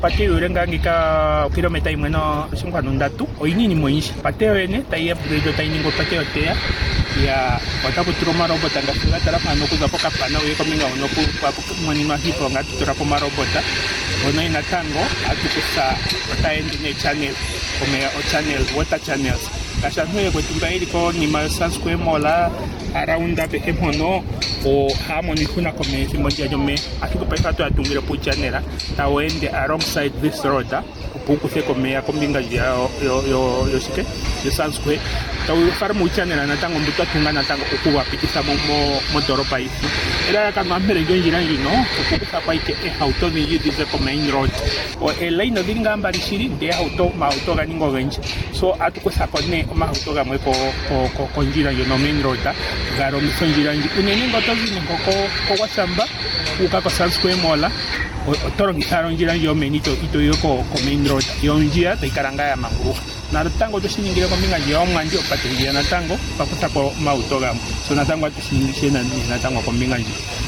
Pate urenga ngika kilomita imwe no oshinkwanu ndatu oyinini oyindji. Pate yoyene tayi upgrade tayi ninga opate yoteya ya otaku tulwa omarobota ngaashi gatala mpano okuza pokapana uye kombinga hono moninwa hiiponga atutula po omarobota ngono natango atukutha otayendi nechannel omeya ochannel water channels ngaashi aantu yekwetumba yeli konima yoSun Square Mall around apehe mpono ohamona iihuna komeya ethimbo ndiya lyomeya ashike paife atu yatungile puuchannel tawu ende alongside this road opo ukuthe komeya kombinga yoshike yoSun Square tawu fara muuchannel natango mbuto atunga natango okuwapititha modoropa yitu elalakano ampere lyondjila ndjino okukutha paike ehauto odhindji dhize komain road elaine odhili ngaa mbali shili ndee omahauto ganinga ogendji so atukuthako nee omahauto gamwe kondjila ndjono main road galongitha ondjila ndji unene ngo tozi nengo kogwashamba uuka koSun Square Mall otolongitha ondjila ndji yomeni itoyiwe komain road yondjila tayi kala ngaa yamanguluka natango toshiningile kombinga ndji yomwandi opate ndjiya natango pakuthako omahauto gamwe so natango atushiningile natango kombinga ndji